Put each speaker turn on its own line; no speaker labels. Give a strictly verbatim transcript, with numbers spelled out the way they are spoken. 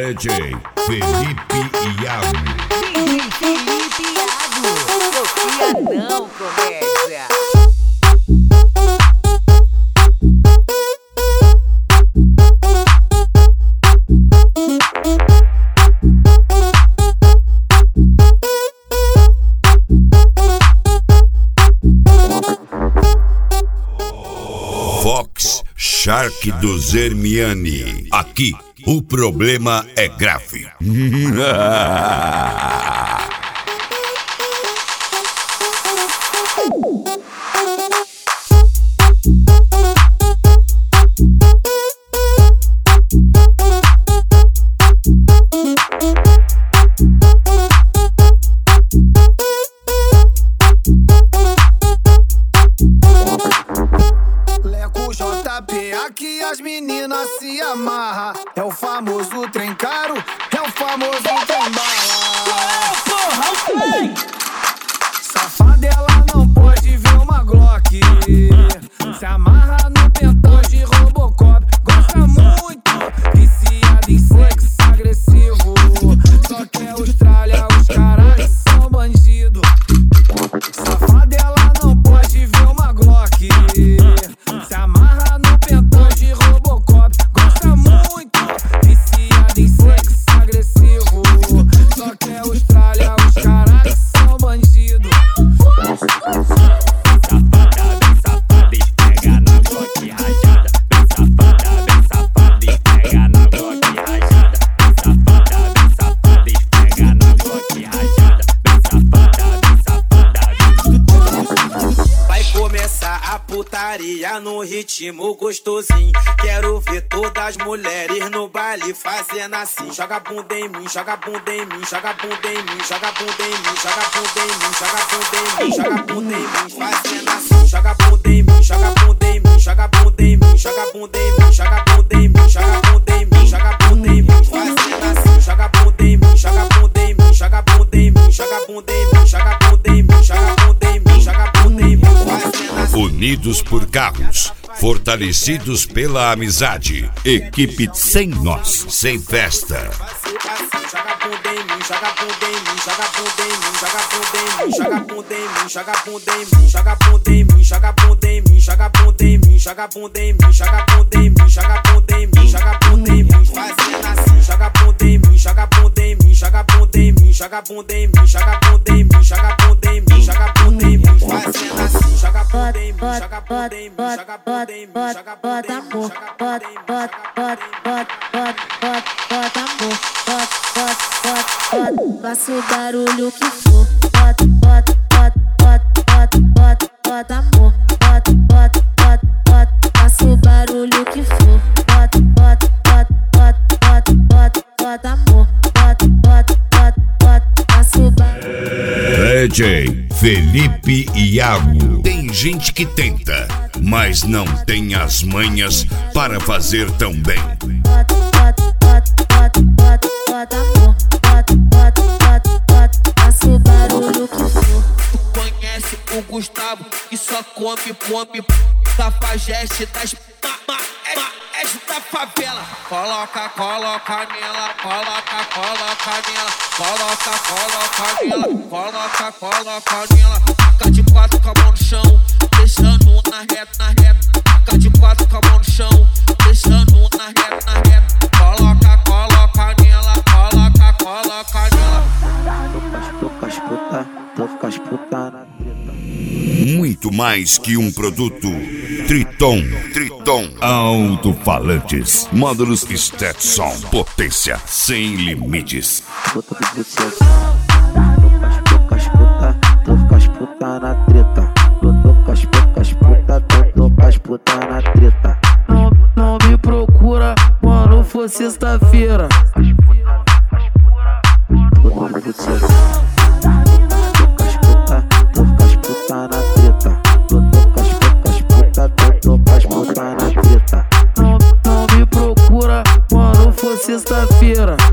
D J Felipe Iago.
D J Felipe Iago. Sofia não comédia.
Fox Shark do Zermiani. Aqui o problema é grave.
Aqui as meninas se amarram. É o famoso trem caro, é o famoso trem bala. Porra, safada, ela não pode ver uma Glock. Se amarra no pentão de Robocop. Gosta muito, viciada em sexo agressivo. Só quer Austrália, os caras são bandido. Safada, ela não pode ver uma Glock. Se amarra no pentão de Robocop. Gosta muito, viciada em sexo agressivo. Só quer Austrália, os caras são bandido.
Safada, bem safada, pega na Glock rajada. Bem safada, bem safada, pega na Glock rajada. Bem safada, bem safada, pega na Glock rajada. Bem safada, bem safada. Vai começar a putaria no ritmo gostosinho. Quero ver todas as mulheres no baile fazendo assim. Joga bunda em mim, joga bunda em mim, joga bunda em mim, joga bunda em mim, joga bunda em mim, joga bunda em mim, joga bunda em mim, fazendo assim. Joga bunda em mim, joga bunda em mim, joga bunda em mim, joga bunda em mim, joga bunda em mim, joga bunda em mim, joga bunda em mim, fazendo assim. Joga bunda em mim, joga bunda em mim, joga bunda em mim, joga bunda em mim, joga bunda em mim, joga bunda em mim, joga bunda em mim, fazendo assim.
Unidos por carros, fortalecidos pela amizade. Equipe sem nós, sem festa.
Joga bunda em mim, joga bunda em mim, joga bunda em mim, joga bunda em mim, joga bunda em mim, joga bunda em mim, joga bunda em mim, joga bunda em mim, joga bunda em mim, joga bunda em mim, joga bunda em mim, joga bunda em mim, joga bunda em mim, fazendo assim. Joga bunda em mim, joga bunda em mim, joga bunda em mim, joga bunda em mim, joga bunda em mim, joga bunda em mim, joga bunda em mim, fazendo assim. Joga bunda em mim, joga bunda em mim, joga bunda em mim, joga bunda em mim, joga bunda em mim, bota, bota, bota, bota, bota, bota amor, bota, bota, bota, bota, faça o barulho que for, bota, bota, bota, bota, bota, bota amor, bota, bota, bota, bota, faça o barulho que for, bota, bota, bota, bota, bota, bota amor, bota, bota, bota, bota, faça o barulho.
D J Felipe Iago. Tem gente que tenta, mas não tem as manhas para fazer tão bem.
Bota, bota, bota, bota, bota, bota amor, bota, bota, bota, bota, faça o barulho que for.
Tu conhece o Gustavo que só come, come, cafajeste das maestros da favela. Coloca, coloca nela, coloca, coloca nela, coloca, coloca nela, coloca, coloca nela. Fica de quatro com a mão no chão, deixando na reta, na reta. Fica de quatro com a mão no chão, deixando na reta, na reta. Coloca, coloca nela, coloca, coloca nela. Toca as puta, toca as puta na treta.
Muito mais que um produto. Triton, Triton, alto-falantes, módulos Stetson, potência sem limites.
Puta do buceta, toca as puta, toca as puta na treta. Toca as puta, as puta, toca as puta na treta. Não, não me procura quando for sexta-feira. Puta do buceta, toca as puta, toca as puta na treta. Toca as puta, as puta, toca as puta na treta. Não, não me procura quando for sexta-feira.